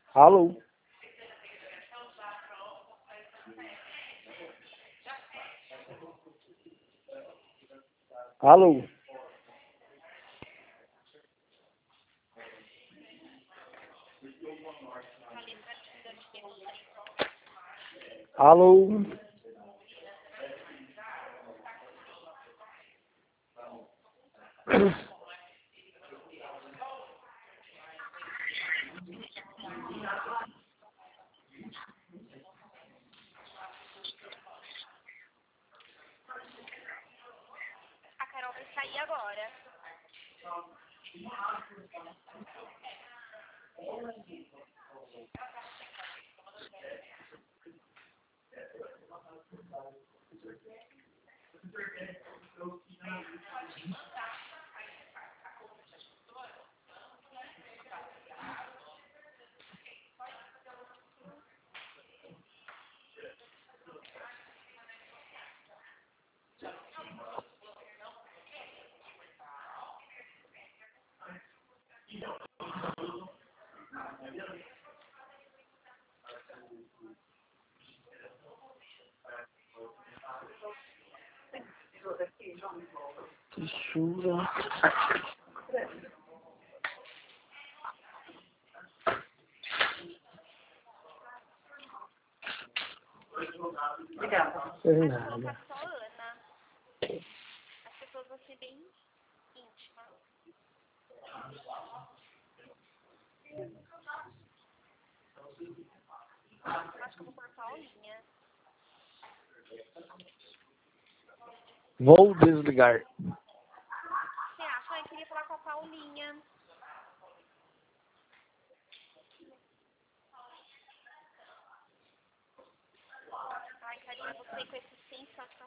Alô? Alô? Alô? A Carol vai sair agora. Que chuva. Obrigada. Foi Acho que nada. vou colocar só Ana. As pessoas vão ser bem íntimas. Acho que eu vou pôr Paulinha. Vou desligar. Você acha? Eu queria falar com a Paulinha. Ai, Karina, você com esse sensação.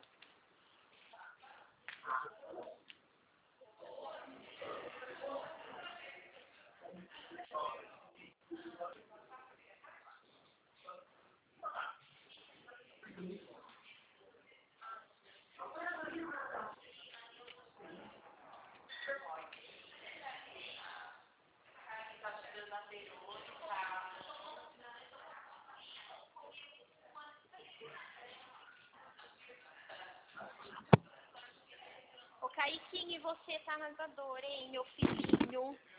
Ô, Kaiquinho, e você tá arrasador, hein, meu filhinho?